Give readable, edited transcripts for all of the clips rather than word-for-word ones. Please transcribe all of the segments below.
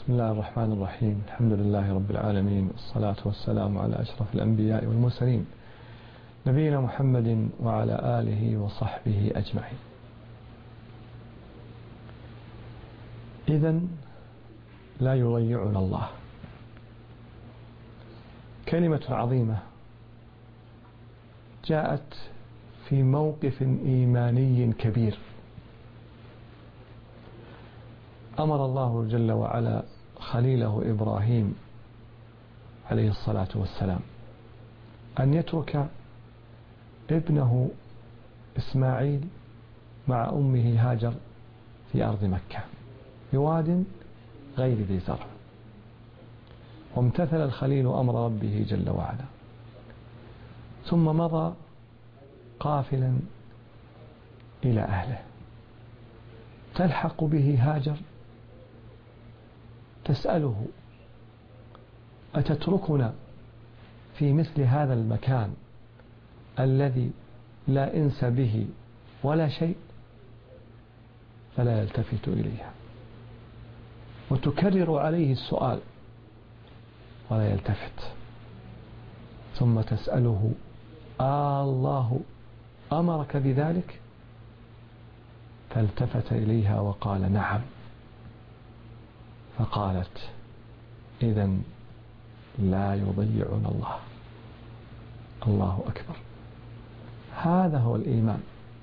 بسم الله الرحمن الرحيم. الحمد لله رب العالمين، والصلاة والسلام على أشرف الأنبياء والمرسلين، نبينا محمد وعلى آله وصحبه أجمعين. إذن لا يضيعنا الله. كلمة عظيمة جاءت في موقف إيماني كبير. أمر الله جل وعلا خليله إبراهيم عليه الصلاة والسلام أن يترك ابنه إسماعيل مع أمه هاجر في أرض مكة بواد غير ذي زرع، وامتثل الخليل أمر ربه جل وعلا، ثم مضى قافلا إلى أهله. تلحق به هاجر تسأله: أتتركنا في مثل هذا المكان الذي لا إنس به ولا شيء؟ فلا يلتفت إليها، وتكرر عليه السؤال ولا يلتفت، ثم تسأله: الله أمرك بذلك؟ فالتفت إليها وقال: نعم. فقالت: إذن لا يضيعنا الله. الله أكبر. هذا هو الإيمان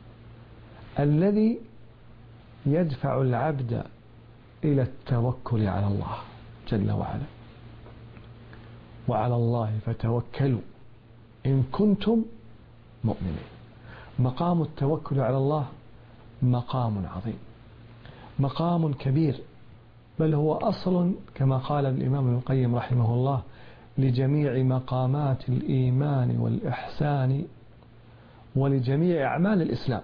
الذي يدفع العبد إلى التوكل على الله جل وعلا. وعلى الله فتوكلوا إن كنتم مؤمنين. مقام التوكل على الله مقام عظيم، مقام كبير، بل هو أصل كما قال الإمام ابن القيم رحمه الله لجميع مقامات الإيمان والإحسان ولجميع أعمال الإسلام،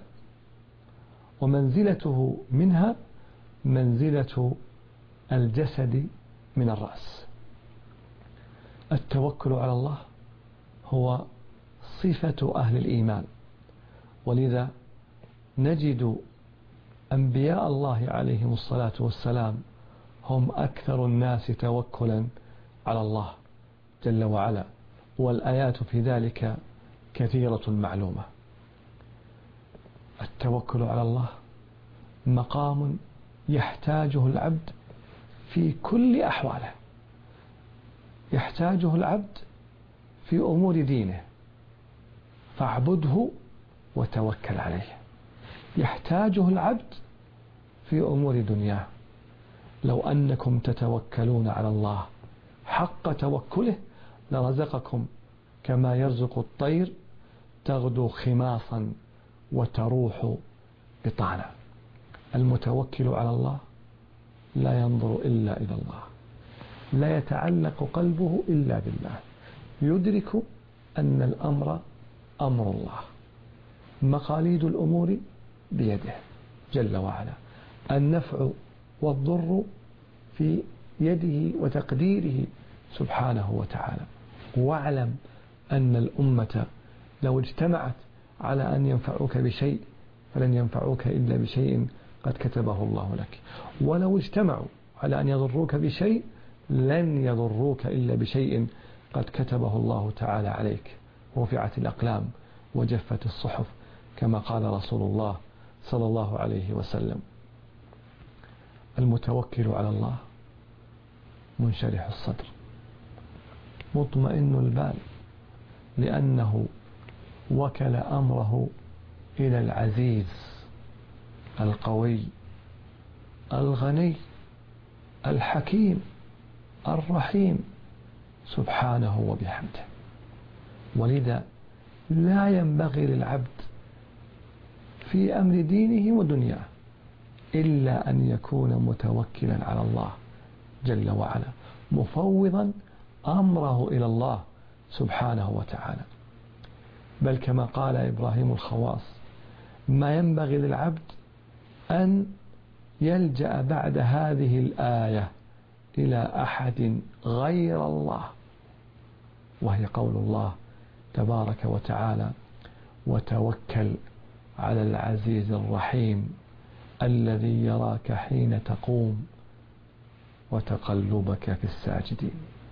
ومنزلته منها منزلة الجسد من الرأس. التوكل على الله هو صفة أهل الإيمان، ولذا نجد أنبياء الله عليهم الصلاة والسلام هم أكثر الناس توكلا على الله جل وعلا، والآيات في ذلك كثيرة معلومة. التوكل على الله مقام يحتاجه العبد في كل أحواله، يحتاجه العبد في أمور دينه فاعبده وتوكل عليه، يحتاجه العبد في أمور دنياه. لو أنكم تتوكلون على الله حق توكله لرزقكم كما يرزق الطير تغدو خماصا وتروح بطانا. المتوكل على الله لا ينظر إلا إلى الله، لا يتعلق قلبه إلا بالله، يدرك أن الأمر أمر الله، مقاليد الأمور بيده جل وعلا، النفع والضر في يده وتقديره سبحانه وتعالى. واعلم أن الأمة لو اجتمعت على أن ينفعوك بشيء فلن ينفعوك إلا بشيء قد كتبه الله لك، ولو اجتمعوا على أن يضروك بشيء لن يضروك إلا بشيء قد كتبه الله تعالى عليك. رفعت الأقلام وجفت الصحف كما قال رسول الله صلى الله عليه وسلم. المتوكل على الله منشرح الصدر مطمئن البال، لأنه وكل أمره إلى العزيز القوي الغني الحكيم الرحيم سبحانه وبحمده. ولذا لا ينبغي للعبد في أمر دينه ودنياه إلا أن يكون متوكلا على الله جل وعلا، مفوضا أمره إلى الله سبحانه وتعالى. بل كما قال إبراهيم الخواص: ما ينبغي للعبد أن يلجأ بعد هذه الآية إلى أحد غير الله، وهي قول الله تبارك وتعالى: وتوكل على العزيز الرحيم الذي يراك حين تقوم وتقلبك في الساجدين.